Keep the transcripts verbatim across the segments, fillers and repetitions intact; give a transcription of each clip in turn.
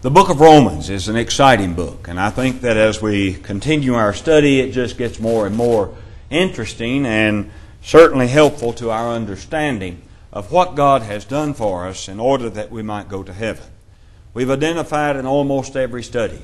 The book of Romans is an exciting book, and I think that as we continue our study, it just gets more and more interesting and certainly helpful to our understanding of what God has done for us in order that we might go to heaven. We've identified in almost every study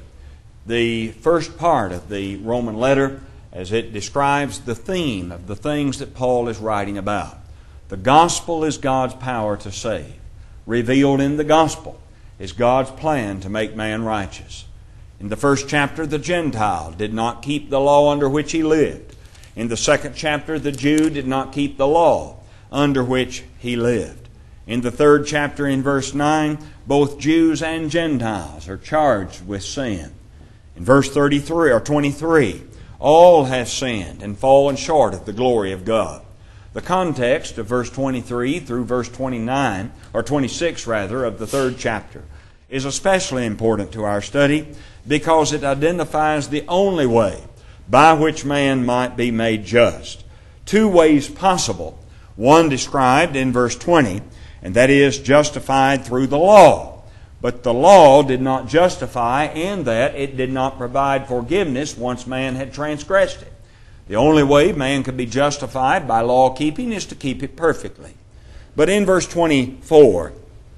the first part of the Roman letter as it describes the theme of the things that Paul is writing about. The gospel is God's power to save. Revealed in the gospel is God's plan to make man righteous. In the first chapter, the Gentile did not keep the law under which he lived. In the second chapter, the Jew did not keep the law under which he lived. In the third chapter, in verse nine, both Jews and Gentiles are charged with sin. In verse thirty-three or twenty-three, all have sinned and fallen short of the glory of God. The context of verse twenty-three through verse twenty-nine, or twenty-six rather, of the third chapter is especially important to our study because it identifies the only way by which man might be made just. Two ways possible. One described in verse twenty, and that is justified through the law. But the law did not justify in that it did not provide forgiveness once man had transgressed it. The only way man could be justified by law keeping is to keep it perfectly. But in verse twenty-four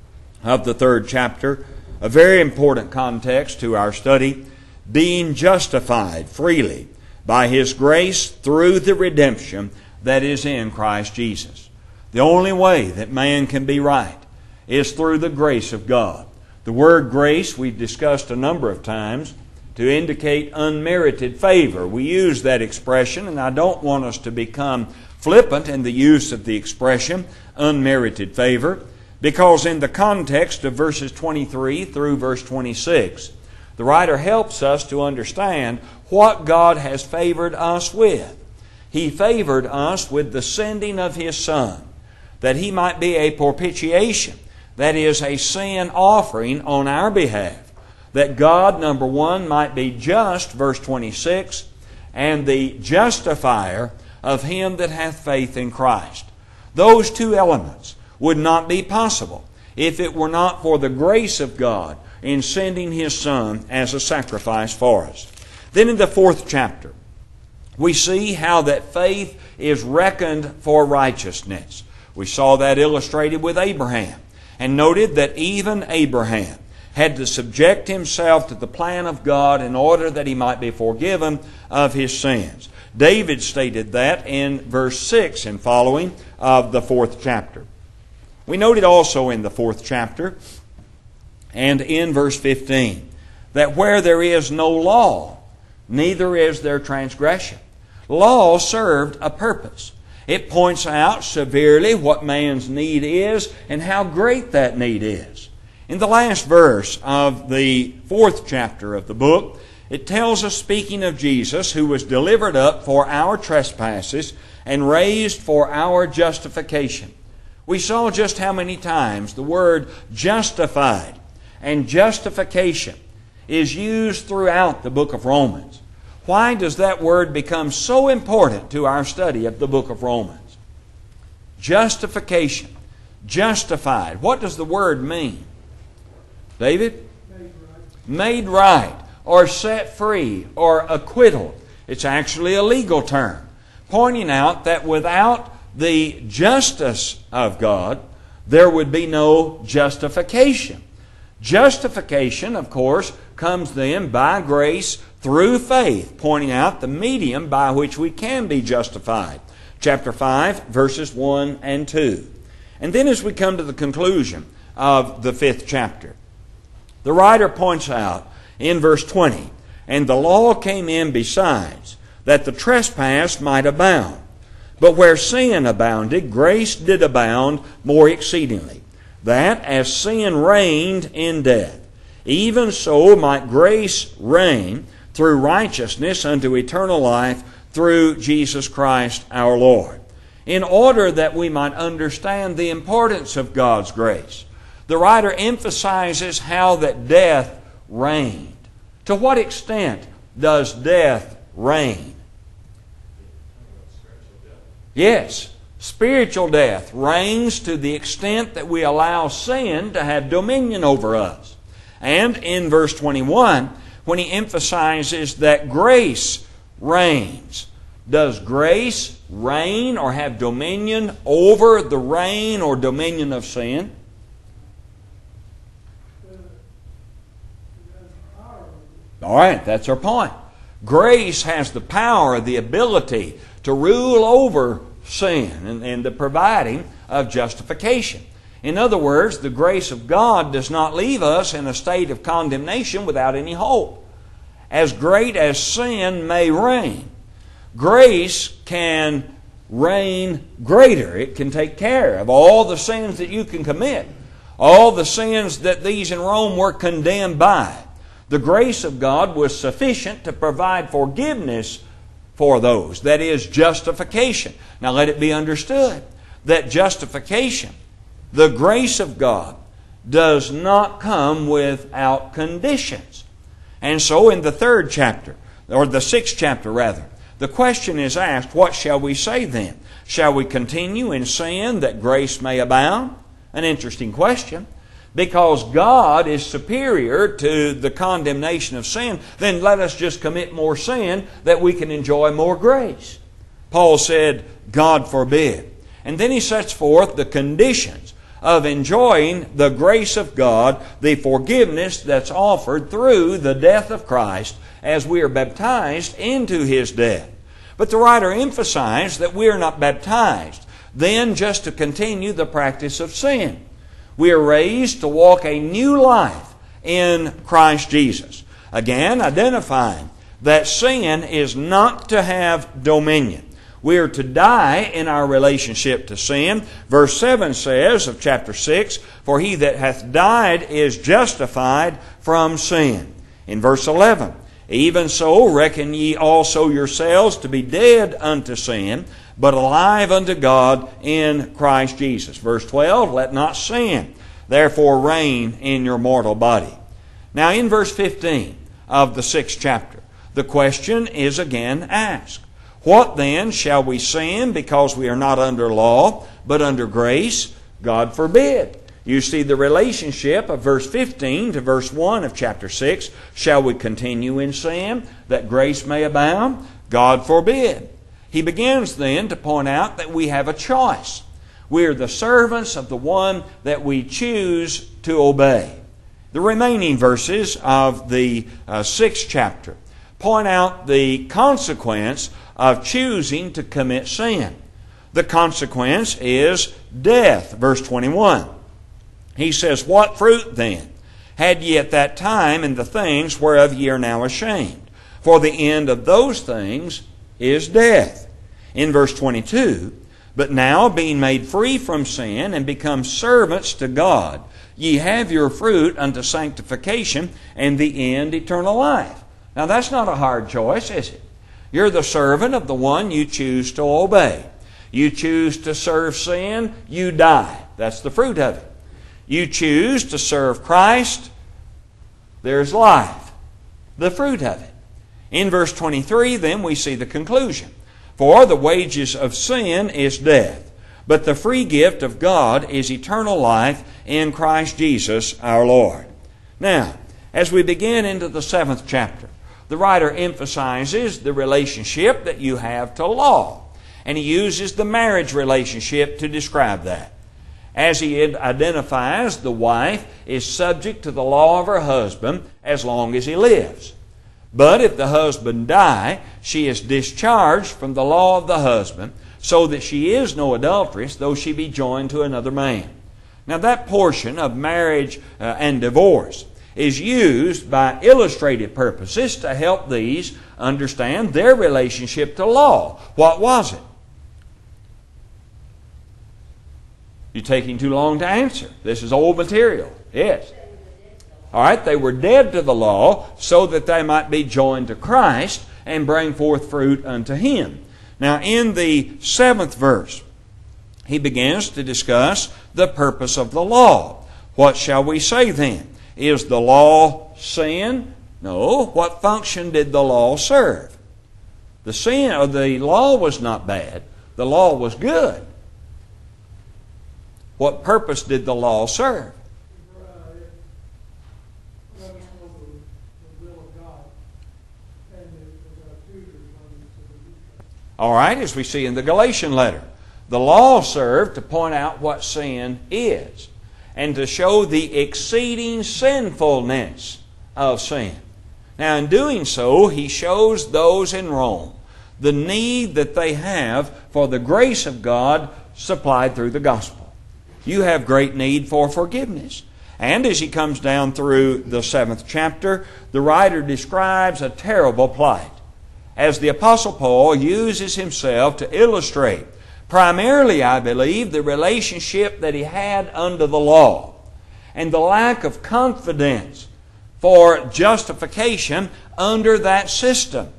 of the third chapter, a very important context to our study, being justified freely by His grace through the redemption that is in Christ Jesus. The only way that man can be right is through the grace of God. The word grace we've discussed a number of times to indicate unmerited favor. We use that expression, and I don't want us to become flippant in the use of the expression unmerited favor, because in the context of verses twenty-three through verse twenty-six, the writer helps us to understand what God has favored us with. He favored us with the sending of His Son, that He might be a propitiation, that is, a sin offering on our behalf, that God, number one, might be just, verse twenty-six, and the justifier of him that hath faith in Christ. Those two elements would not be possible if it were not for the grace of God in sending His Son as a sacrifice for us. Then in the fourth chapter, we see how that faith is reckoned for righteousness. We saw that illustrated with Abraham, and noted that even Abraham had to subject himself to the plan of God in order that he might be forgiven of his sins. David stated that in verse six and following of the fourth chapter. We noted also in the fourth chapter and in verse fifteen that where there is no law, neither is there transgression. Law served a purpose. It points out severely what man's need is and how great that need is. In the last verse of the fourth chapter of the book, it tells us, speaking of Jesus, who was delivered up for our trespasses and raised for our justification. We saw just how many times the word justified and justification is used throughout the book of Romans. Why does that word become so important to our study of the book of Romans? Justification, justified. What does the word mean? David? Made right. Made right, or set free, or acquittal. It's actually a legal term, pointing out that without the justice of God, there would be no justification. Justification, of course, comes then by grace through faith, pointing out the medium by which we can be justified. Chapter five, verses one and two. And then as we come to the conclusion of the fifth chapter, the writer points out in verse twenty, and the law came in besides, that the trespass might abound. But where sin abounded, grace did abound more exceedingly, that as sin reigned in death, even so might grace reign through righteousness unto eternal life through Jesus Christ our Lord. In order that we might understand the importance of God's grace, the writer emphasizes how that death reigned. To what extent does death reign? Yes, spiritual death reigns to the extent that we allow sin to have dominion over us. And in verse twenty-one, when he emphasizes that grace reigns. Does grace reign or have dominion over the reign or dominion of sin? All right, that's our point. Grace has the power, the ability to rule over sin and, and the providing of justification. In other words, the grace of God does not leave us in a state of condemnation without any hope. As great as sin may reign, grace can reign greater. It can take care of all the sins that you can commit, all the sins that these in Rome were condemned by. The grace of God was sufficient to provide forgiveness for those. That is, justification. Now let it be understood that justification, the grace of God, does not come without conditions. And so in the third chapter, or the sixth chapter rather, the question is asked, what shall we say then? Shall we continue in sin that grace may abound? An interesting question. Because God is superior to the condemnation of sin, then let us just commit more sin that we can enjoy more grace. Paul said, God forbid. And then he sets forth the conditions of enjoying the grace of God, the forgiveness that's offered through the death of Christ as we are baptized into His death. But the writer emphasized that we are not baptized then just to continue the practice of sin. We are raised to walk a new life in Christ Jesus. Again, identifying that sin is not to have dominion. We are to die in our relationship to sin. Verse seven says of chapter six, for he that hath died is justified from sin. In verse eleven, even so reckon ye also yourselves to be dead unto sin, but alive unto God in Christ Jesus. Verse twelve, let not sin therefore reign in your mortal body. Now in verse fifteen of the sixth chapter, the question is again asked. What then, shall we sin because we are not under law, but under grace? God forbid. You see the relationship of verse fifteen to verse one of chapter six. Shall we continue in sin that grace may abound? God forbid. He begins then to point out that we have a choice. We are the servants of the one that we choose to obey. The remaining verses of the uh, sixth chapter point out the consequence of choosing to commit sin. The consequence is death. Verse twenty-one. He says, what fruit then had ye at that time in the things whereof ye are now ashamed? For the end of those things is death. In verse twenty-two, but now being made free from sin and become servants to God, ye have your fruit unto sanctification and the end eternal life. Now that's not a hard choice, is it? You're the servant of the one you choose to obey. You choose to serve sin, you die. That's the fruit of it. You choose to serve Christ, there's life. The fruit of it. In verse twenty-three, then, we see the conclusion. For the wages of sin is death, but the free gift of God is eternal life in Christ Jesus our Lord. Now, as we begin into the seventh chapter, the writer emphasizes the relationship that you have to law. And he uses the marriage relationship to describe that. As he identifies, the wife is subject to the law of her husband as long as he lives. But if the husband die, she is discharged from the law of the husband, so that she is no adulteress, though she be joined to another man. Now that portion of marriage uh, and divorce is used by illustrative purposes to help these understand their relationship to law. What was it? You're taking too long to answer. This is old material. Yes. All right, they were dead to the law so that they might be joined to Christ and bring forth fruit unto Him. Now, in the seventh verse, he begins to discuss the purpose of the law. What shall we say then? Is the law sin? No. What function did the law serve? The sin or the law was not bad. The law was good. What purpose did the law serve? let us know the, the will of God, and as our tutors learn to the All right, as we see in the Galatian letter, the law served to point out what sin is and to show the exceeding sinfulness of sin. Now, in doing so, he shows those in Rome the need that they have for the grace of God supplied through the gospel. You have great need for forgiveness. And as he comes down through the seventh chapter, the writer describes a terrible plight, as the Apostle Paul uses himself to illustrate, primarily, I believe, the relationship that he had under the law and the lack of confidence for justification under that system.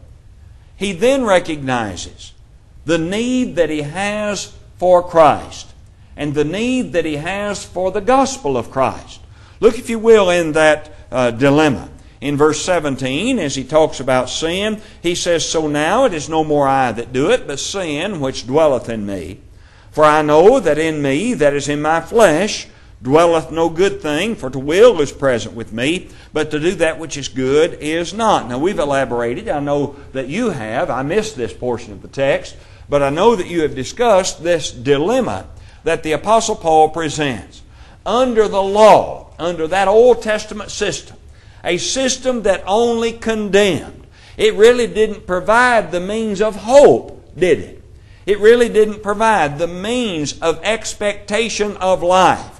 He then recognizes the need that he has for Christ and the need that he has for the gospel of Christ. Look, if you will, in that uh, dilemma. In verse seventeen, as he talks about sin, he says, "So now it is no more I that do it, but sin which dwelleth in me. For I know that in me, that is in my flesh, dwelleth no good thing, for to will is present with me, but to do that which is good is not." Now, we've elaborated. I know that you have. I missed this portion of the text, but I know that you have discussed this dilemma that the Apostle Paul presents. Under the law, under that Old Testament system, a system that only condemned, it really didn't provide the means of hope, did it? It really didn't provide the means of expectation of life.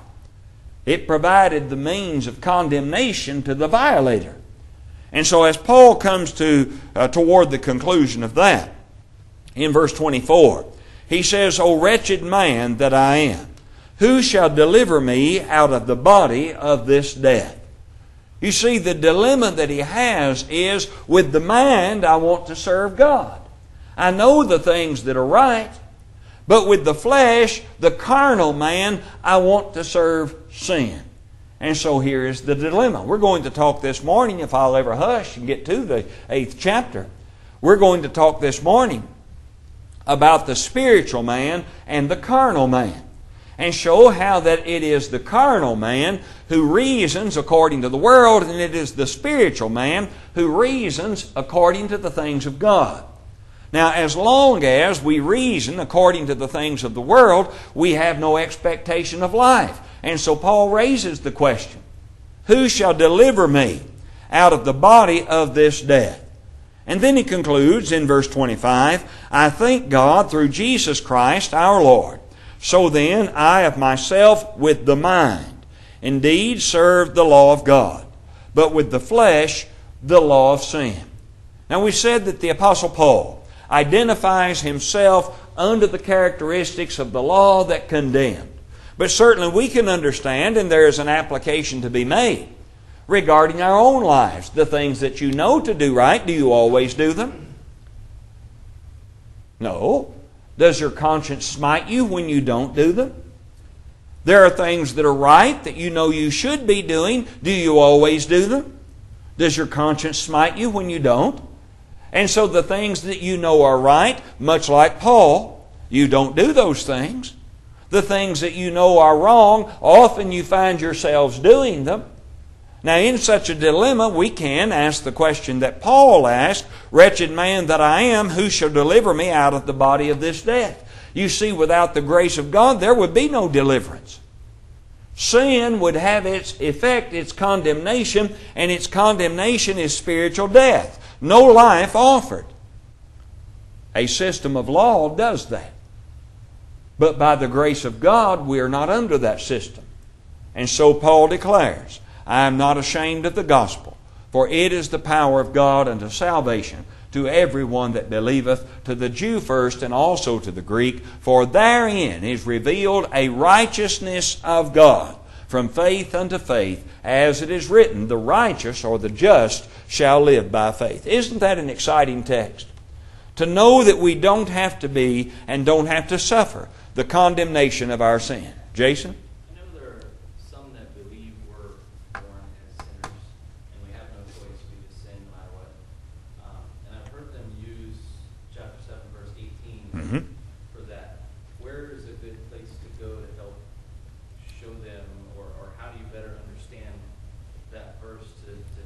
It provided the means of condemnation to the violator. And so as Paul comes to uh, toward the conclusion of that, in verse twenty-four, he says, "O wretched man that I am, who shall deliver me out of the body of this death?" You see, the dilemma that he has is, with the mind, I want to serve God. I know the things that are right, but with the flesh, the carnal man, I want to serve sin. And so here is the dilemma. We're going to talk this morning, if I'll ever hush and get to the eighth chapter, we're going to talk this morning about the spiritual man and the carnal man, and show how that it is the carnal man who reasons according to the world, and it is the spiritual man who reasons according to the things of God. Now, as long as we reason according to the things of the world, we have no expectation of life. And so Paul raises the question, who shall deliver me out of the body of this death? And then he concludes in verse twenty-five, "I thank God through Jesus Christ our Lord. So then I of myself with the mind indeed serve the law of God, but with the flesh the law of sin." Now, we said that the Apostle Paul identifies himself under the characteristics of the law that condemned. But certainly we can understand, and there is an application to be made regarding our own lives. The things that you know to do right, do you always do them? No. Does your conscience smite you when you don't do them? There are things that are right that you know you should be doing. Do you always do them? Does your conscience smite you when you don't? And so the things that you know are right, much like Paul, you don't do those things. The things that you know are wrong, often you find yourselves doing them. Now, in such a dilemma, we can ask the question that Paul asked, "Wretched man that I am, who shall deliver me out of the body of this death?" You see, without the grace of God, there would be no deliverance. Sin would have its effect, its condemnation, and its condemnation is spiritual death. No life offered. A system of law does that. But by the grace of God, we are not under that system. And so Paul declares, "I am not ashamed of the gospel, for it is the power of God unto salvation to everyone that believeth, to the Jew first and also to the Greek. For therein is revealed a righteousness of God from faith unto faith, as it is written, the righteous or the just shall live by faith." Isn't that an exciting text? To know that we don't have to be and don't have to suffer the condemnation of our sin. Jason? I know there are some that believe we're born as sinners and we have no choice, we just sin no matter what. Um, and I've heard them use chapter seven, verse eighteen Mm-hmm. for that. Where is a good place to go to help show them, or, or how do you better understand that verse to, to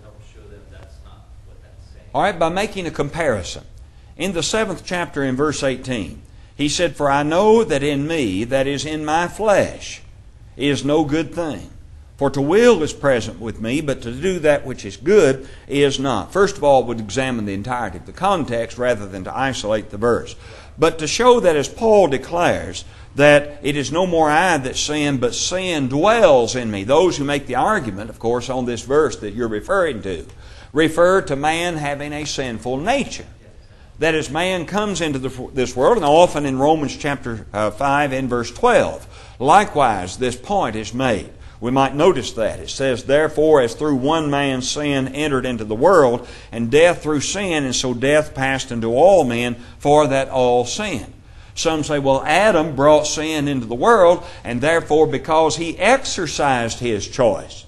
All right, by making a comparison. In the seventh chapter in verse eighteen, he said, "For I know that in me, that is in my flesh, is no good thing. For to will is present with me, but to do that which is good is not." First of all, we'd examine the entirety of the context rather than to isolate the verse. But to show that, as Paul declares, that it is no more I that sin, but sin dwells in me. Those who make the argument, of course, on this verse that you're referring to, refer to man having a sinful nature. That as man comes into the, this world, and often in Romans chapter uh, five and verse twelve, likewise this point is made. We might notice that. It says, "Therefore, as through one man sin entered into the world, and death through sin, and so death passed into all men, for that all sinned." Some say, well, Adam brought sin into the world, and therefore because he exercised his choice.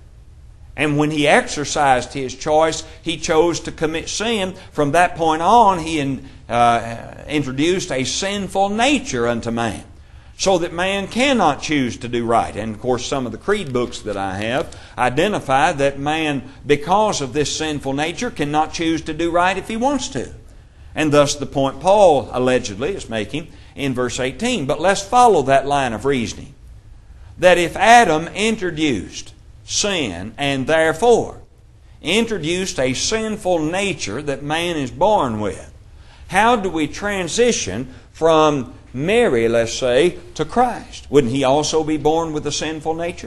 And when he exercised his choice, he chose to commit sin. From that point on, he in, uh, introduced a sinful nature unto man, so that man cannot choose to do right. And of course, some of the creed books that I have identify that man, because of this sinful nature, cannot choose to do right if he wants to. And thus the point Paul allegedly is making in verse eighteen. But let's follow that line of reasoning. That if Adam introduced sin and therefore introduced a sinful nature that man is born with, how do we transition from Mary, let's say, to Christ? Wouldn't he also be born with a sinful nature?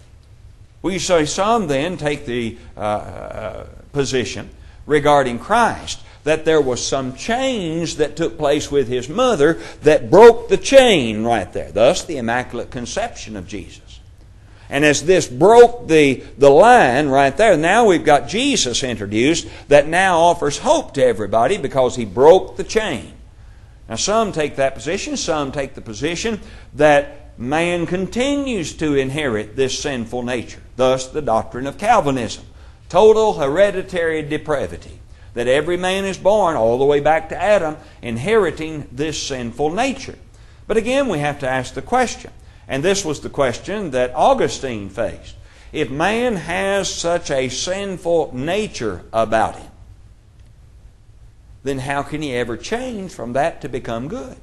We say some then take the uh, uh, position regarding Christ that there was some change that took place with his mother that broke the chain right there. Thus, the Immaculate Conception of Jesus. And as this broke the, the line right there, now we've got Jesus introduced that now offers hope to everybody because he broke the chain. Now, some take that position. Some take the position that man continues to inherit this sinful nature. Thus, the doctrine of Calvinism. Total hereditary depravity. That every man is born all the way back to Adam inheriting this sinful nature. But again, we have to ask the question. And this was the question that Augustine faced. If man has such a sinful nature about him, then how can he ever change from that to become good?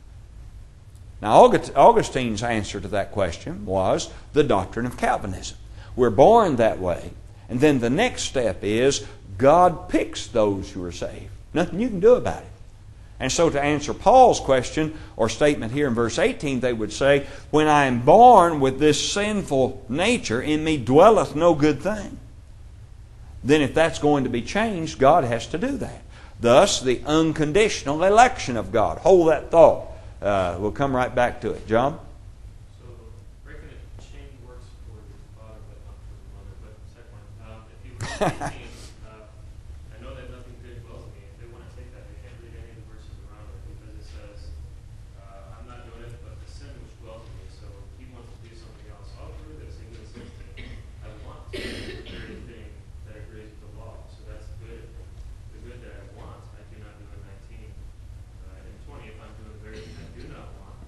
Now, Augustine's answer to that question was the doctrine of Calvinism. We're born that way, and then the next step is God picks those who are saved. Nothing you can do about it. And so to answer Paul's question or statement here in verse eighteen, they would say, when I am born with this sinful nature, in me dwelleth no good thing. Then if that's going to be changed, God has to do that. Thus, the unconditional election of God. Hold that thought. Uh, we'll come right back to it. John? So, breaking a chain works for the father, but not for the mother. But second one, um, if you read eighteen, uh, I know that nothing good dwells in me. If they want to take that, they can't read any of the verses around it because it says, uh, I'm not doing it, but the sin which dwells in me. So, he wants to do something else. All through this, he says, I want to do the very thing that agrees with the law. So, that's good. The good that I want, I do not do in nineteen. Uh, in twenty, if I'm doing the very thing I do not want.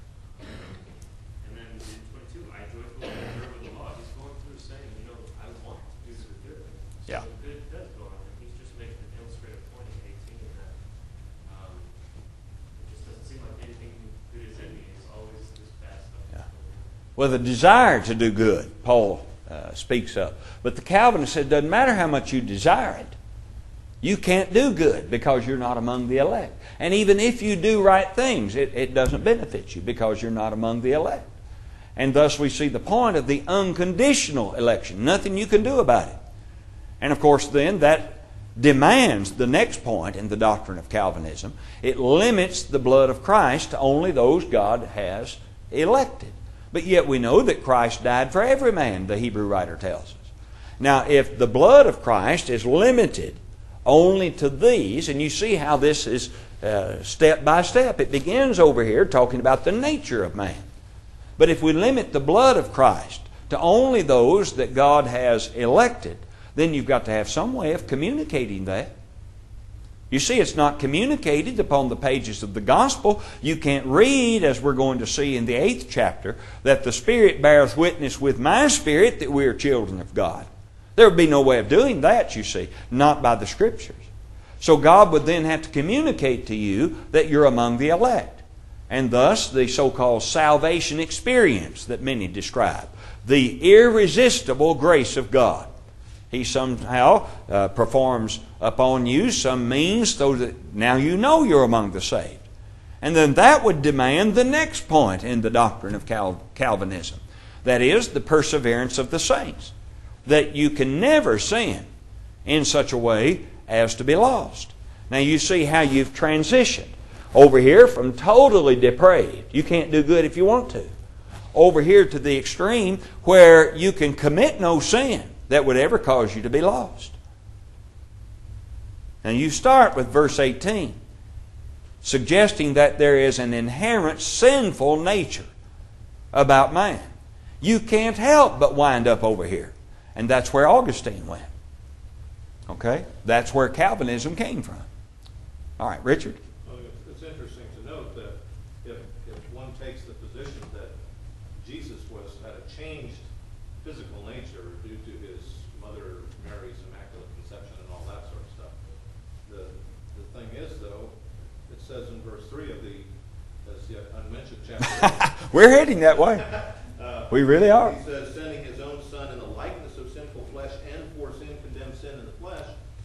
And then in twenty-two, I joyfully observe the law. He's going through saying, you know, I want to do the good. So Yeah. the good does go on. And he's just making an illustrative point in eighteen that um, it just doesn't seem like anything good is in me. It's always this bad stuff. Yeah. Well, the desire to do good, Paul uh, speaks of. But the Calvinist said, it doesn't matter how much you desire it. You can't do good because you're not among the elect. And even if you do right things, it, it doesn't benefit you because you're not among the elect. And thus we see the point of the unconditional election. Nothing you can do about it. And of course then that demands the next point in the doctrine of Calvinism. It limits the blood of Christ to only those God has elected. But yet we know that Christ died for every man, the Hebrew writer tells us. Now if the blood of Christ is limited only to these, and you see how this is uh, step by step. It begins over here talking about the nature of man. But if we limit the blood of Christ to only those that God has elected, then you've got to have some way of communicating that. You see, it's not communicated upon the pages of the gospel. You can't read, as we're going to see in the eighth chapter, that the Spirit beareth witness with my spirit that we are children of God. There would be no way of doing that, you see, not by the Scriptures. So God would then have to communicate to you that you're among the elect. And thus the so-called salvation experience that many describe. The irresistible grace of God. He somehow uh, performs upon you some means so that now you know you're among the saved. And then that would demand the next point in the doctrine of Cal- Calvinism. That is, the perseverance of the saints. That you can never sin in such a way as to be lost. Now you see how you've transitioned. Over here from totally depraved, you can't do good if you want to. Over here to the extreme where you can commit no sin that would ever cause you to be lost. And you start with verse eighteen, suggesting that there is an inherent sinful nature about man. You can't help but wind up over here. And that's where Augustine went. Okay? That's where Calvinism came from. All right, Richard? Well, it's interesting to note that if, if one takes the position that Jesus was had a changed physical nature due to his mother Mary's immaculate conception and all that sort of stuff, the the thing is, though, it says in verse three of the as yet unmentioned chapter. We're heading that way. uh, We really are. He says, sending his own Son in the likeness of sinful flesh, and for sin condemned sin in the flesh.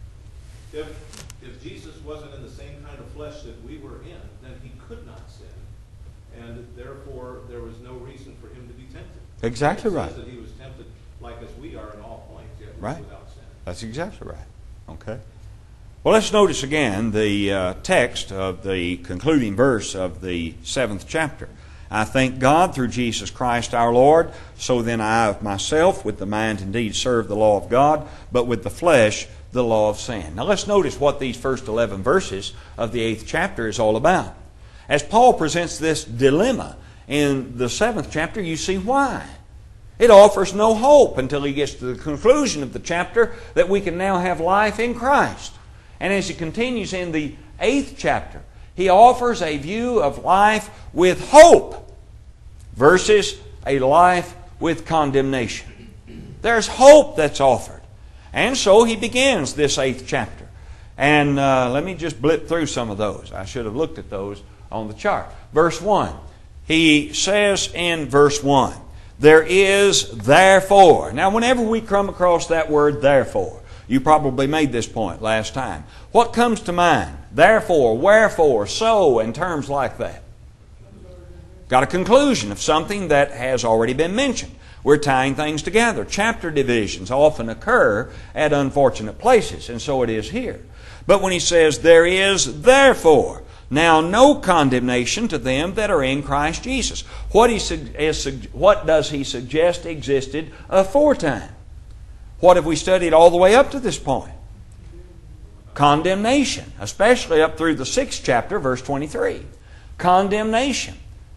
If if Jesus wasn't in the same kind of flesh that we were in, then he could not sin, and therefore there was no reason for him to be tempted. Exactly it right. says that he was tempted like as we are in all points, yet was Right. without sin. That's exactly right. Okay. Well, let's notice again the uh, text of the concluding verse of the seventh chapter. I thank God through Jesus Christ our Lord, so then I of myself with the mind indeed serve the law of God, but with the flesh the law of sin. Now let's notice what these first eleven verses of the eighth chapter is all about. As Paul presents this dilemma in the seventh chapter, you see why. It offers no hope until he gets to the conclusion of the chapter that we can now have life in Christ. And as he continues in the eighth chapter, he offers a view of life with hope versus a life with condemnation. There's hope that's offered. And so he begins this eighth chapter. And uh, let me just blip through some of those. I should have looked at those on the chart. Verse one. He says in verse one, there is therefore. Now whenever we come across that word therefore, you probably made this point last time. What comes to mind? Therefore, wherefore, so, and terms like that. Got a conclusion of something that has already been mentioned. We're tying things together. Chapter divisions often occur at unfortunate places, and so it is here. But when he says, there is therefore now no condemnation to them that are in Christ Jesus. What, he is, what does he suggest existed aforetime? What have we studied all the way up to this point? Condemnation, especially up through the sixth chapter, verse twenty-three. Condemnation.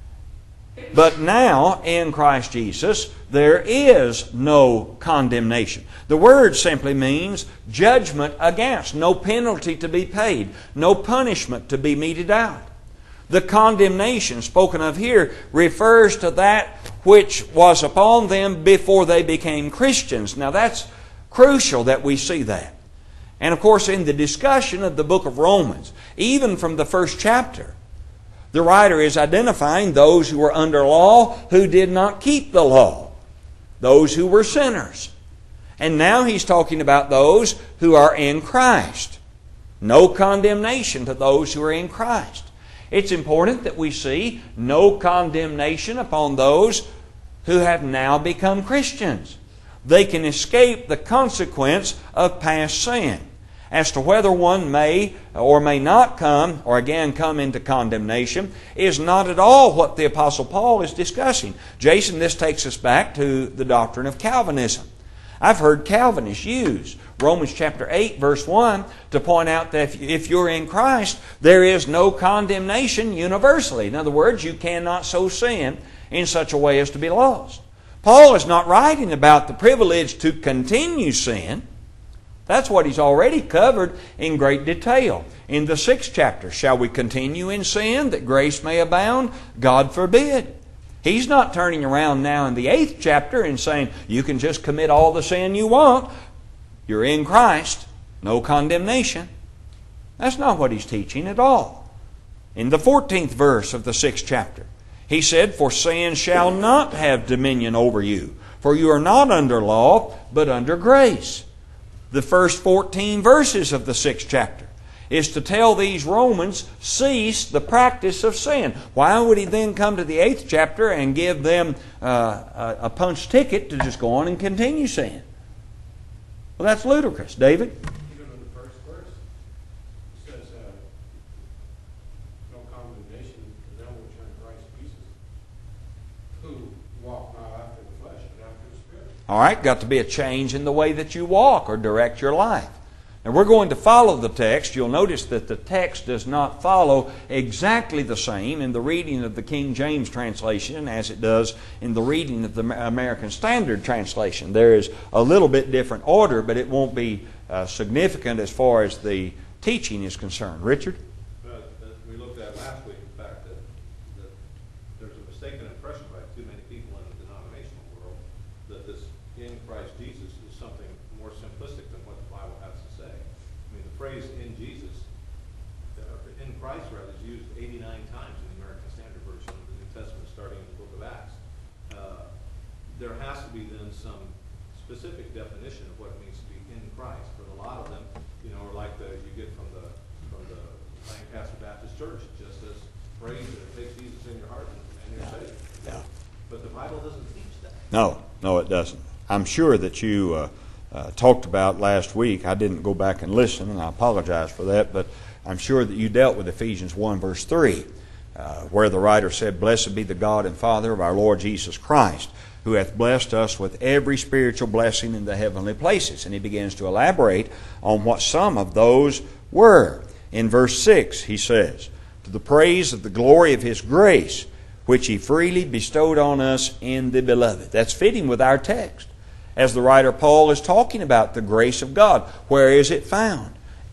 But now, in Christ Jesus, there is no condemnation. The word simply means judgment against, no penalty to be paid, no punishment to be meted out. The condemnation spoken of here refers to that which was upon them before they became Christians. Now that's crucial that we see that. And of course, in the discussion of the book of Romans, even from the first chapter, the writer is identifying those who were under law who did not keep the law. Those who were sinners. And now he's talking about those who are in Christ. No condemnation to those who are in Christ. It's important that we see no condemnation upon those who have now become Christians. They can escape the consequence of past sin. As to whether one may or may not come, or again come into condemnation, is not at all what the Apostle Paul is discussing. Jason, this takes us back to the doctrine of Calvinism. I've heard Calvinists use Romans chapter eight, verse one, to point out that if you're in Christ, there is no condemnation universally. In other words, you cannot so sin in such a way as to be lost. Paul is not writing about the privilege to continue sin. That's what he's already covered in great detail. In the sixth chapter, shall we continue in sin that grace may abound? God forbid. He's not turning around now in the eighth chapter and saying, you can just commit all the sin you want. You're in Christ. No condemnation. That's not what he's teaching at all. In the fourteenth verse of the sixth chapter, he said, "For sin shall not have dominion over you, for you are not under law, but under grace." The first fourteen verses of the sixth chapter is to tell these Romans, cease the practice of sin. Why would he then come to the eighth chapter and give them uh, a punch ticket to just go on and continue sin? Well, that's ludicrous. David? Even in the first verse, it says, uh, no condemnation to them which are in Christ Jesus, who walk not after the flesh, but after the Spirit. All right, got to be a change in the way that you walk or direct your life. Now, we're going to follow the text. You'll notice that the text does not follow exactly the same in the reading of the King James translation as it does in the reading of the American Standard Translation. There is a little bit different order, but it won't be uh, significant as far as the teaching is concerned. Richard? But uh, we looked at last week the fact that, that there's a mistaken impression by too many people in the denominational world that this in Christ Jesus is something more simplistic than what the Bible has to say. I mean, the phrase "in Jesus," uh, "in Christ" rather, is used eighty-nine times in the American Standard Version of the New Testament, starting in the book of Acts. Uh, there has to be then some specific definition of what it means to be in Christ. But a lot of them, you know, are like the you get from the from the Lancaster Baptist Church. It just says phrase that it takes Jesus in your heart and, and you're saved. Yeah. But the Bible doesn't teach that. No, no, it doesn't. I'm sure that you uh, uh, talked about last week. I didn't go back and listen, and I apologize for that, but I'm sure that you dealt with Ephesians one, verse three, uh, where the writer said, "Blessed be the God and Father of our Lord Jesus Christ, who hath blessed us with every spiritual blessing in the heavenly places." And he begins to elaborate on what some of those were. In verse six, he says, "To the praise of the glory of His grace, which He freely bestowed on us in the Beloved." That's fitting with our text. As the writer Paul is talking about the grace of God. Where is it found?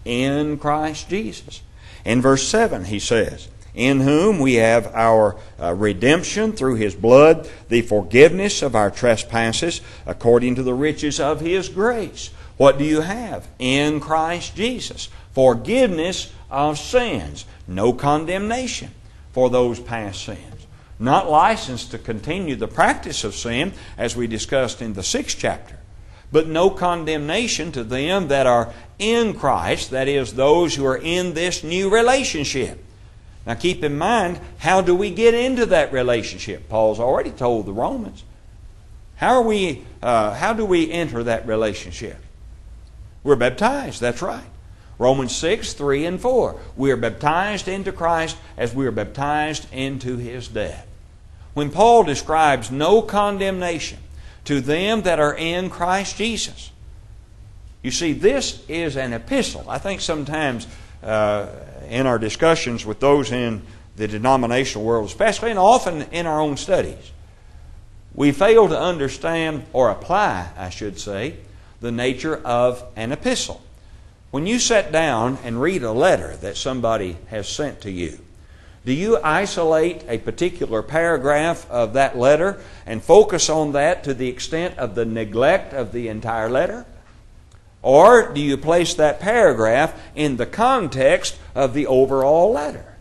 In Christ Jesus. In verse seven he says, "In whom we have our uh, redemption through His blood, the forgiveness of our trespasses, according to the riches of His grace." What do you have? In Christ Jesus. Forgiveness of sins. No condemnation for those past sins. Not licensed to continue the practice of sin, as we discussed in the sixth chapter, but no condemnation to them that are in Christ, that is, those who are in this new relationship. Now keep in mind, how do we get into that relationship? Paul's already told the Romans. How are we? Uh, how do we enter that relationship? We're baptized, that's right. Romans six, three and four. We are baptized into Christ as we are baptized into His death. When Paul describes no condemnation to them that are in Christ Jesus, you see, this is an epistle. I think sometimes uh, in our discussions with those in the denominational world especially, and often in our own studies, we fail to understand, or apply, I should say, the nature of an epistle. When you sit down and read a letter that somebody has sent to you, do you isolate a particular paragraph of that letter and focus on that to the extent of the neglect of the entire letter? Or do you place that paragraph in the context of the overall letter?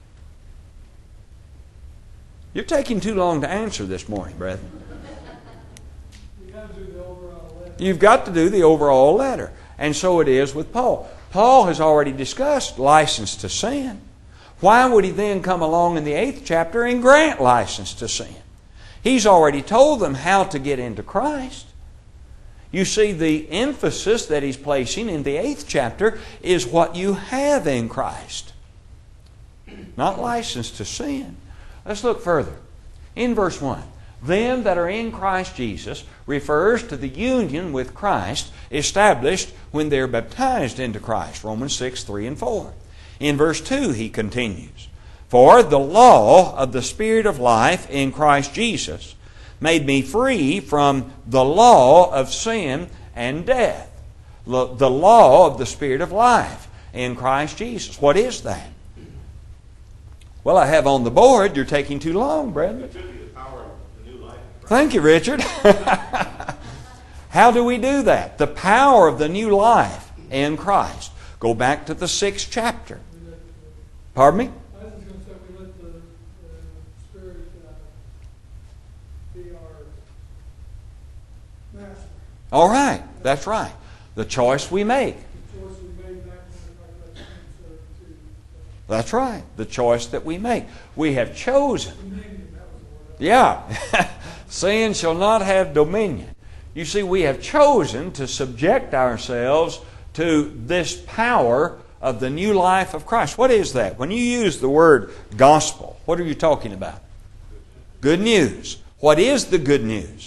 You're taking too long to answer this morning, brethren. You got to do the overall letter. You've got to do the overall letter. And so it is with Paul. Paul has already discussed license to sin. Why would he then come along in the eighth chapter and grant license to sin? He's already told them how to get into Christ. You see, the emphasis that he's placing in the eighth chapter is what you have in Christ, not license to sin. Let's look further. In verse one, "Them that are in Christ Jesus" refers to the union with Christ established when they're baptized into Christ. Romans six, three and four. In verse two he continues, "For the law of the Spirit of life in Christ Jesus made me free from the law of sin and death." The law of the Spirit of life in Christ Jesus. What is that? Well, I have on the board, you're taking too long, brethren. It should be the power of the new life. Thank you, Richard. How do we do that? The power of the new life in Christ. Go back to the sixth chapter. We let the- Pardon me? I was just gonna say, we let the, the Spirit, uh, be our master. All right. That's right. The choice we make. The choice we made back when we talked about James two. That's right. The choice that we make. We have chosen. Dominion, that was the word. Yeah. Sin shall not have dominion. You see, we have chosen to subject ourselves to this power of the new life of Christ. What is that? When you use the word gospel, what are you talking about? Good news. What is the good news?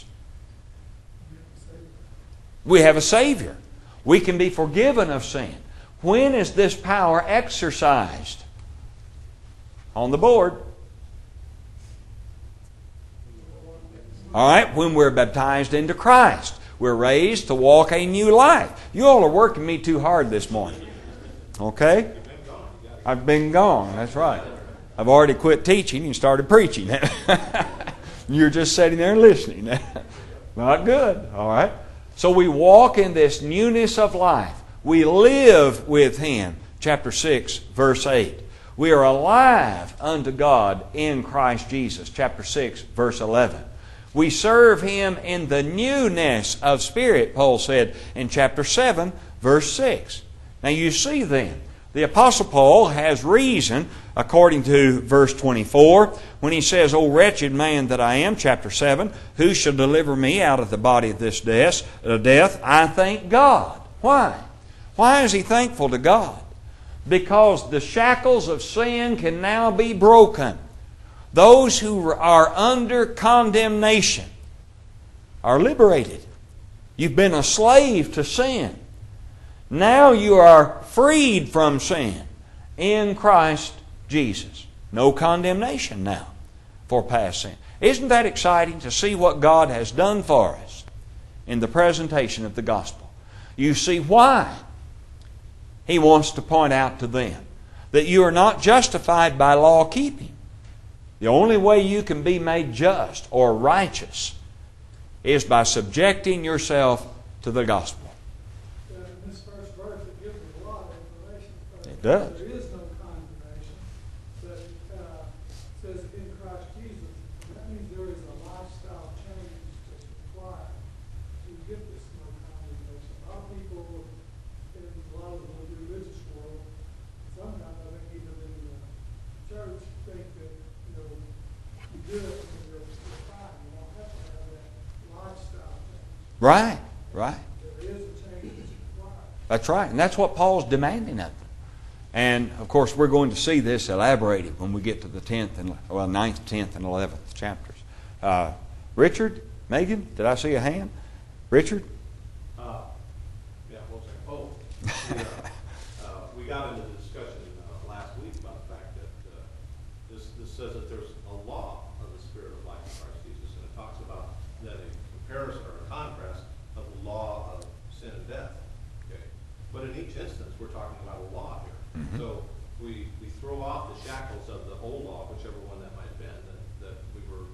We have a Savior. We can be forgiven of sin. When is this power exercised? On the board. All right, when we're baptized into Christ. We're raised to walk a new life. You all are working me too hard this morning. Okay? I've been gone. That's right. I've already quit teaching and started preaching. You're just sitting there and listening. Not good. All right? So we walk in this newness of life. We live with Him. Chapter six, verse eight. We are alive unto God in Christ Jesus. Chapter six, verse eleven. We serve Him in the newness of spirit, Paul said in chapter seven, verse six. Now you see then, the Apostle Paul has reason, according to verse twenty-four, when he says, O wretched man that I am, chapter seven, who shall deliver me out of the body of this death? Uh, death? I thank God. Why? Why is he thankful to God? Because the shackles of sin can now be broken. Those who are under condemnation are liberated. You've been a slave to sin. Now you are freed from sin in Christ Jesus. No condemnation now for past sin. Isn't that exciting to see what God has done for us in the presentation of the gospel? You see why He wants to point out to them that you are not justified by law keeping. The only way you can be made just or righteous is by subjecting yourself to the gospel. Uh, in this first verse, it gives us a lot of information. Uh, It does. There is no condemnation, but uh, it says in Christ Jesus. And that means there is a lifestyle change that's required to get this no condemnation. A lot of people in a lot of the religious world, sometimes I think even in the church, think that you know you do it and you're, you're fine. You don't have to have that lifestyle change. Right, right. There is a change that's required. That's right. And that's what Paul's demanding of them. And, of course, we're going to see this elaborated when we get to the tenth and, well, ninth, tenth, and eleventh chapters. Uh, Richard? Megan? Did I see a hand? Richard? Uh, yeah, one second. Oh, we, uh, uh, we got into the discussion uh, last week about the fact that uh, this, this says that there's a law of the Spirit of life in Christ Jesus, and it talks about that a comparison or a contrast of the law of sin and death. Okay, but in each instance, we're talking about a law here. Mhm. So we we throw off the shackles of the old law, whichever one that might have been that, that we were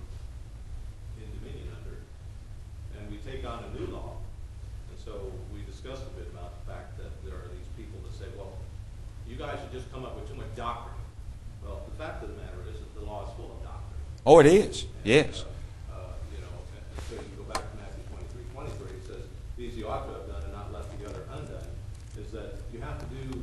in dominion under, and we take on a new law. And so we discussed a bit about the fact that there are these people that say, well, you guys have just come up with too much doctrine. Well, the fact of the matter is that the law is full of doctrine. Oh, it is. And, Yes. Uh, uh, you know, and and so you go back to Matthew twenty-three, twenty-three, it says, these you ought to have done and not left the other undone, is that you have to do,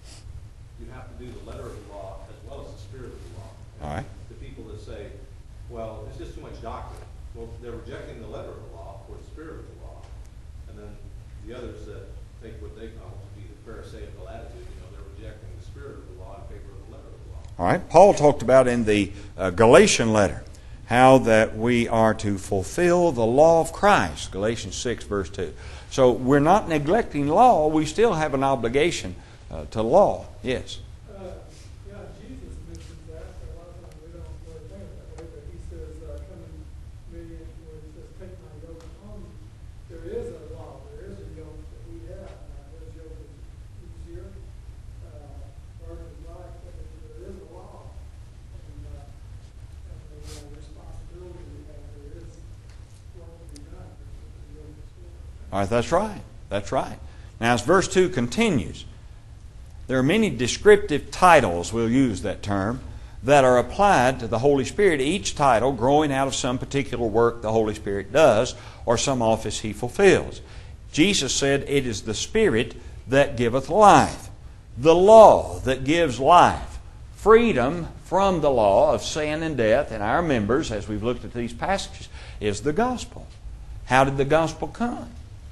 you have to do the letter of the law as well as the spirit of the law. All right. The people that say, well, it's just too much doctrine. Well, they're rejecting the letter of the law or the spirit of the law. And then the others that take what they call to be the Pharisaical attitude, you know, they're rejecting the spirit of the law in favor of the letter of the law. All right. Paul talked about in the uh, Galatian letter how that we are to fulfill the law of Christ. Galatians six, verse two. So we're not neglecting law. We still have an obligation uh, to law. Yes. Uh, yeah, Jesus mentions that. A lot of times we don't really think of that way, but he says, uh, come in me, where he says, take my yoke upon you. There is a law, there is a yoke that we have. Uh, his yoke is easier, uh, burden is light, but there is a law. And, uh, and the uh, responsibility we have, there is work to be done. The yoke is for. All right. That's right. That's right. Now, as verse two continues, There are many descriptive titles, we'll use that term, that are applied to the Holy Spirit, each title growing out of some particular work the Holy Spirit does or some office He fulfills. Jesus said, "It is the Spirit that giveth life." The law that gives life. Freedom from the law of sin and death in our members, as we've looked at these passages, is the gospel. How did the gospel come?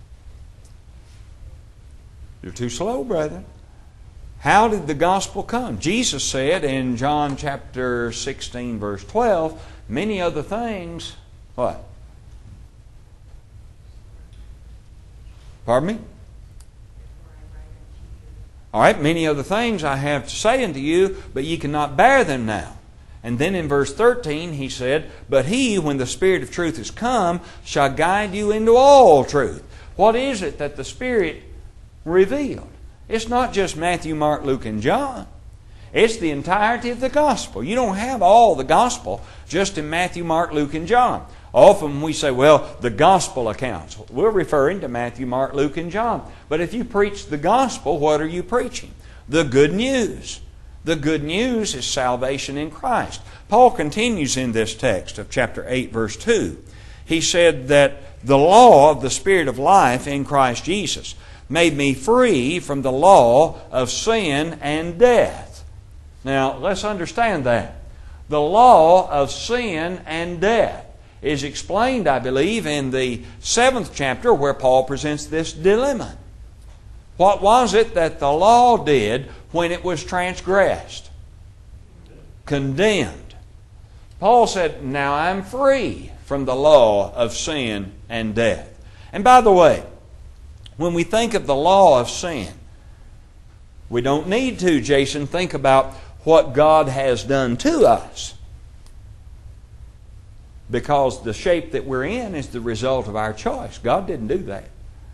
You're too slow, brethren. How did the gospel come? Jesus said in John chapter sixteen, verse twelve, many other things, what? Pardon me? All right, many other things I have to say unto you, but ye cannot bear them now. And then in verse thirteen he said, "But He, when the Spirit of truth is come, shall guide you into all truth." What is it that the Spirit revealed? It's not just Matthew, Mark, Luke, and John. It's the entirety of the gospel. You don't have all the gospel just in Matthew, Mark, Luke, and John. Often we say, well, the gospel accounts. We're referring to Matthew, Mark, Luke, and John. But if you preach the gospel, what are you preaching? The good news. The good news is salvation in Christ. Paul continues in this text of chapter eight, verse two. He said that the law of the Spirit of life in Christ Jesus made me free from the law of sin and death. Now, let's understand that. The law of sin and death is explained, I believe, in the seventh chapter where Paul presents this dilemma. What was it that the law did when it was transgressed? Condemned. Paul said, now I'm free from the law of sin and death. And by the way, when we think of the law of sin, we don't need to, Jason, think about what God has done to us. Because the shape that we're in is the result of our choice. God didn't do that.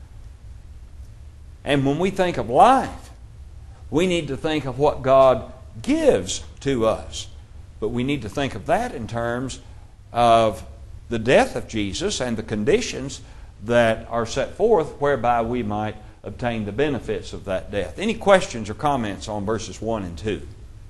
And when we think of life, we need to think of what God gives to us. But we need to think of that in terms of the death of Jesus and the conditions that are set forth whereby we might obtain the benefits of that death. Any questions or comments on verses one and two?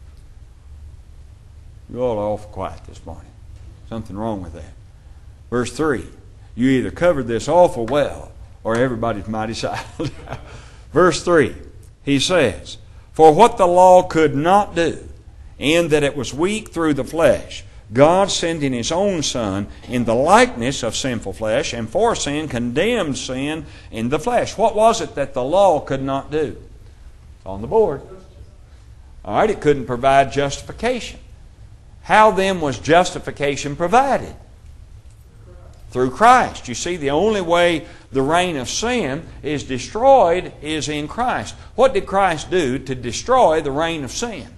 You all are awful quiet this morning. Something wrong with that. Verse three. You either covered this awful well or everybody's mighty silent. Verse three. He says, "For what the law could not do, in that it was weak through the flesh, God sending His own Son in the likeness of sinful flesh, and for sin condemned sin in the flesh." What was it that the law could not do? It's on the board. All right, it couldn't provide justification. How then was justification provided? Through Christ. You see, the only way the reign of sin is destroyed is in Christ. What did Christ do to destroy the reign of sin?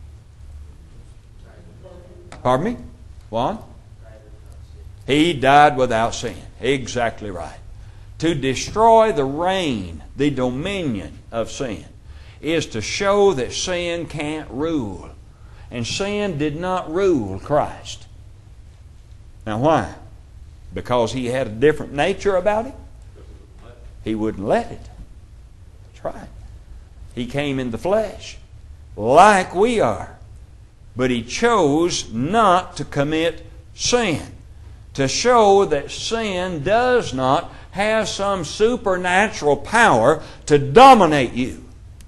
Pardon me? What? He died without sin. Exactly right. To destroy the reign, the dominion of sin, is to show that sin can't rule. And sin did not rule Christ. Now why? Because He had a different nature about Him? He wouldn't let it. That's right. He came in the flesh, like we are. But He chose not to commit sin, to show that sin does not have some supernatural power to dominate you.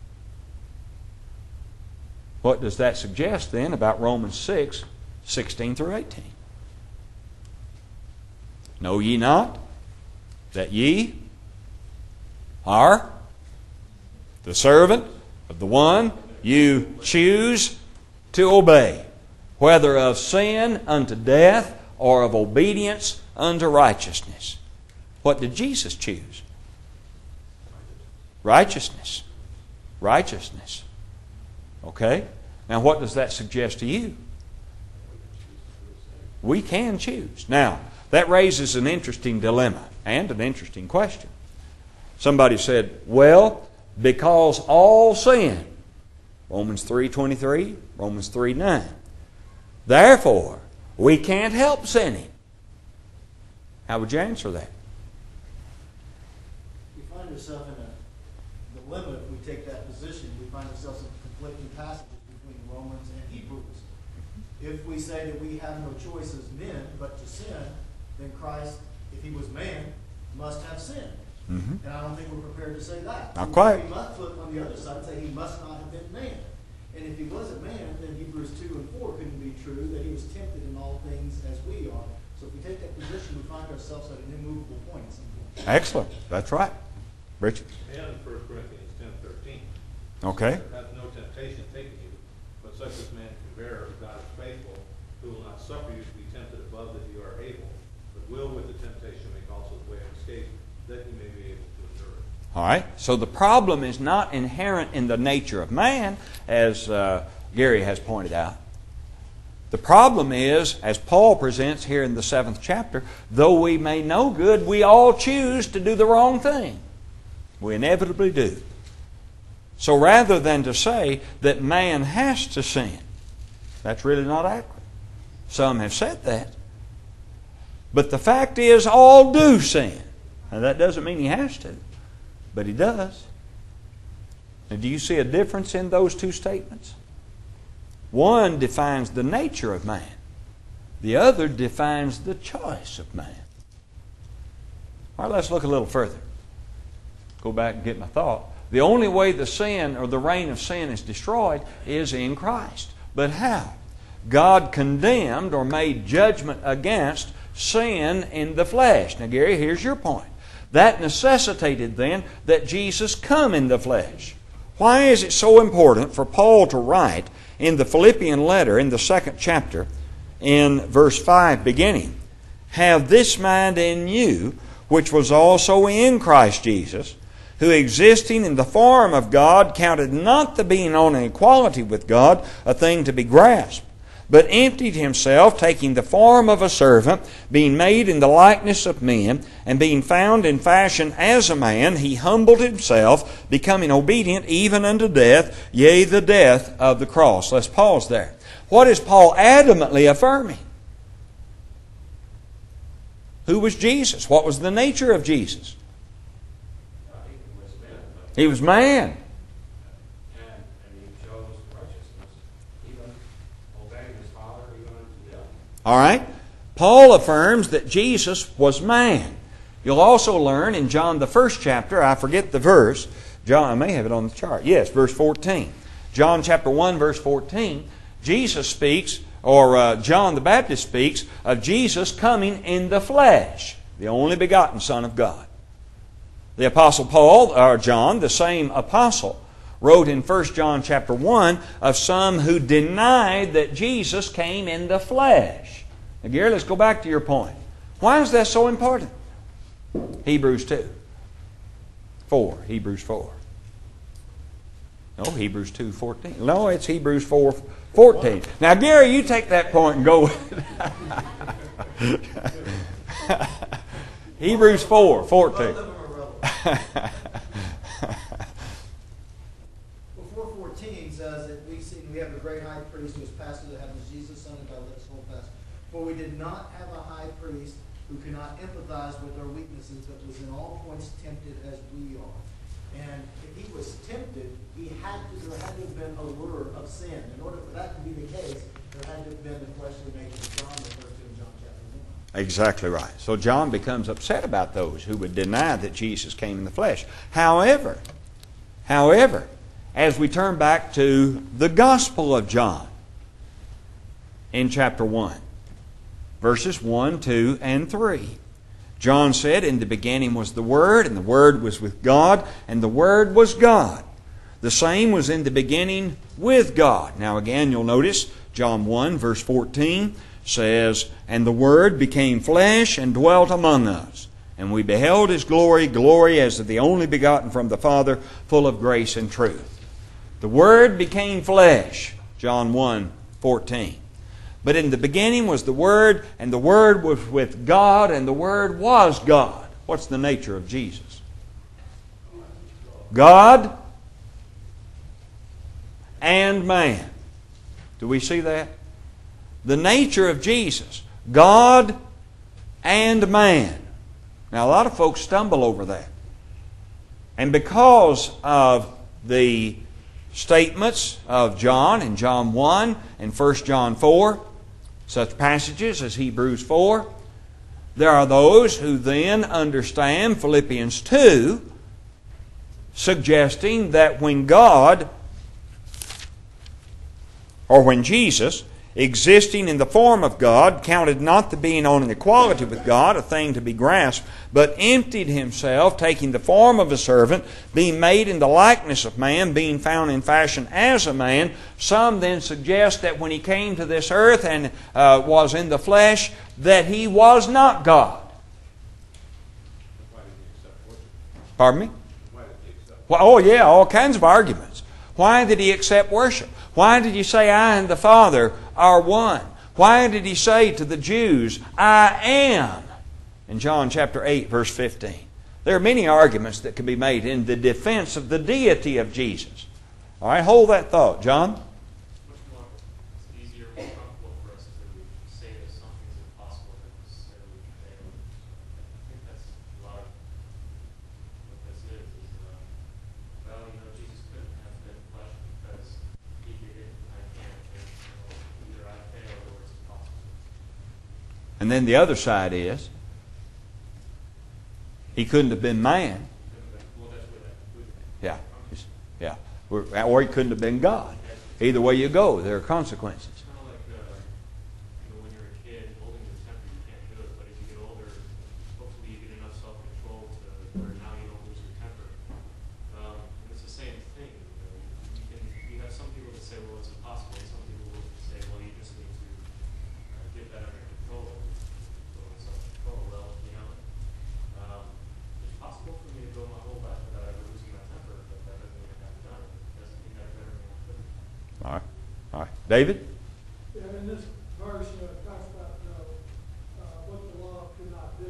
What does that suggest then about Romans six, sixteen through eighteen? Know ye not that ye are the servant of the one you choose to obey, whether of sin unto death or of obedience unto righteousness? What did Jesus choose? Righteousness. Righteousness. Okay? Now what does that suggest to you? We can choose. Now, that raises an interesting dilemma and an interesting question. Somebody said, well, because all sin, Romans three twenty-three, Romans three nine, therefore, we can't help sinning. How would you answer that? You find yourself in a dilemma if we take that position, we find ourselves in conflicting passages between Romans and Hebrews. If we say that we have no choice as men but to sin, then Christ, if he was man, must have sinned. Mm-hmm. And I don't think we're prepared to say that. Not quite. We must flip on the other side and say he must not have been man. And if he wasn't man, then Hebrews two and four couldn't be true, that he was tempted in all things as we are. So if we take that position, we find ourselves at an immovable point at some point. Excellent. That's right. Richard? And First Corinthians ten thirteen. Okay. Hath no temptation taken you, but such as man can bear, God is faithful, who will not suffer you to be tempted above that you are able, but will with the temptation make also the way of escape, that you may be able to endure it. All right. So the problem is not inherent in the nature of man, as uh, Gary has pointed out. The problem is, as Paul presents here in the seventh chapter, though we may know good, we all choose to do the wrong thing. We inevitably do. So rather than to say that man has to sin, that's really not accurate. Some have said that. But the fact is, all do sin. Now that doesn't mean he has to, but he does. Now, do you see a difference in those two statements? One defines the nature of man. The other defines the choice of man. All right, let's look a little further. Go back and get my thought. The only way the sin or the reign of sin is destroyed is in Christ. But how? God condemned or made judgment against sin in the flesh. Now, Gary, here's your point. That necessitated then that Jesus come in the flesh. Why is it so important for Paul to write in the Philippian letter, in the second chapter, in verse five beginning, have this mind in you, which was also in Christ Jesus, who existing in the form of God, counted not the being on an equality with God a thing to be grasped, but emptied himself, taking the form of a servant, being made in the likeness of men, and being found in fashion as a man, he humbled himself, becoming obedient even unto death, yea, the death of the cross. Let's pause there. What is Paul adamantly affirming? Who was Jesus? What was the nature of Jesus? He was man. And, and he chose righteousness, even obeying his Father, even unto death. All right? Paul affirms that Jesus was man. You'll also learn in John the first chapter, I forget the verse, John, I may have it on the chart. Yes, verse fourteen. John chapter one, verse fourteen, Jesus speaks, or uh, John the Baptist speaks, of Jesus coming in the flesh, the only begotten Son of God. The Apostle Paul, or John, the same apostle, wrote in First John chapter one of some who denied that Jesus came in the flesh. Now, Gary, let's go back to your point. Why is that so important? Hebrews two. four. Hebrews four. No, Hebrews two fourteen. No, it's Hebrews four fourteen. Now, Gary, you take that point and go with it. Hebrews four fourteen. Well, four fourteen says that we see we have a great high priest who is passed through the heavens, Jesus, Son of God, let us hold fast. For we did not have a high priest who could not empathize with our weaknesses, but was in all points tempted as we are. And if he was tempted, he had to, there had to have been a lure of sin. In order for that to be the case, there had to have been the question made to John, referred to in John chapter one. Exactly right. So John becomes upset about those who would deny that Jesus came in the flesh. However, however, as we turn back to the Gospel of John in chapter one, verses one, two, and three. John said, in the beginning was the Word, and the Word was with God, and the Word was God. The same was in the beginning with God. Now again, you'll notice John one, verse fourteen says, and the Word became flesh and dwelt among us. And we beheld His glory, glory as of the only begotten from the Father, full of grace and truth. The Word became flesh, John one, fourteen. But in the beginning was the Word, and the Word was with God, and the Word was God. What's the nature of Jesus? God and man. Do we see that? The nature of Jesus, God and man. Now, a lot of folks stumble over that. And because of the statements of John in John one and First John four, such passages as Hebrews four. There are those who then understand Philippians two, suggesting that when God, or when Jesus, existing in the form of God, counted not the being on an equality with God a thing to be grasped, but emptied himself, taking the form of a servant, being made in the likeness of man, being found in fashion as a man. Some then suggest that when he came to this earth and uh, was in the flesh, that he was not God. Why did he accept worship? Pardon me? Why did he accept Well, oh yeah, all kinds of arguments. Why did he accept worship? Why did he say, I and the Father are one? Why did he say to the Jews, I am? In John chapter eight, verse fifteen. There are many arguments that can be made in the defense of the deity of Jesus. All right, hold that thought. John? Much more, it's easier, more comfortable for us to say that something's impossible than to say that we can fail. I think that's a lot of what this is, is, uh, well, you know, Jesus couldn't have been flesh because he did it, I can't, and so either I failed or it's impossible. And then the other side is, he couldn't have been man. Well, that's where that conclusion. Yeah, yeah. Or he couldn't have been God. Either way you go, there are consequences. It's kind of like, uh, you know, when you're a kid, holding your temper, you can't do it. But as you get older, hopefully you get enough self-control to where now you don't lose your temper. Um, and it's the same thing. You know, you can, you have some people that say, well, it's impossible. And some people will say, well, you just need to uh, get that under control. So it's self-control. Well, you know, um, it's possible for me to go my whole life without ever losing my temper, but that doesn't mean I haven't done it. It doesn't mean I've better than I could. All right. All right. David? Yeah, in this verse, uh, it talks about uh, uh, what the law could not do.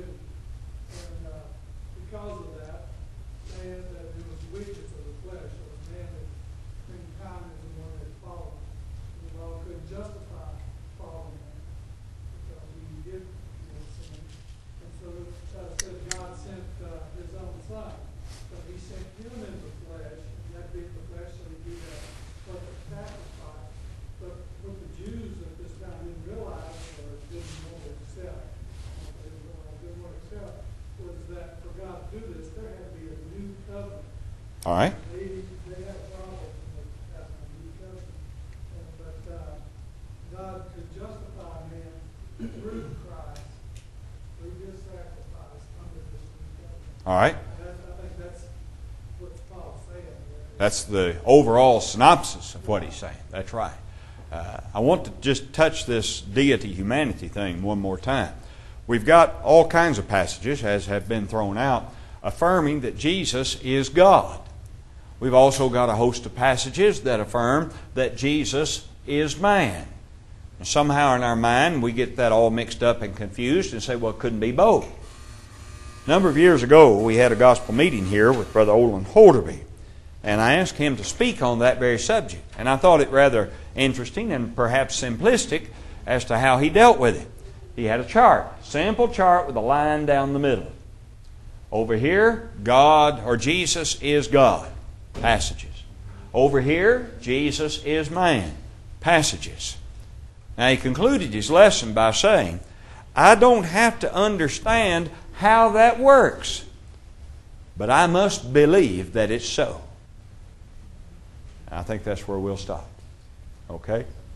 And uh, because of that, man, that it was the weakness of the flesh, it was man that mankind is the one that fallen. The law could justify fallen man because he did you know, sin. And so uh, said God sent uh, his own son. But he sent him in the flesh, and that being the flesh, so he did a perfect sacrifice. But what the Jews at this time didn't realize or didn't want to accept, they didn't want to accept, was that for God to do this, there had to be a new covenant. All right. They, they had a problem with having a new covenant. And, but uh, God could justify man through Christ, through his sacrifice under this new covenant. All right. And that's, I think that's what Paul's saying there. That's the overall synopsis of what he's saying. That's right. Uh, I want to just touch this deity-humanity thing one more time. We've got all kinds of passages, as have been thrown out, affirming that Jesus is God. We've also got a host of passages that affirm that Jesus is man. And somehow in our mind we get that all mixed up and confused and say, well, it couldn't be both. A number of years ago we had a gospel meeting here with Brother Olin Holderby. And I asked him to speak on that very subject. And I thought it rather interesting and perhaps simplistic as to how he dealt with it. He had a chart, simple chart with a line down the middle. Over here, God or Jesus is God. Passages. Over here, Jesus is man. Passages. Now he concluded his lesson by saying, I don't have to understand how that works, but I must believe that it's so. I think that's where we'll stop. Okay?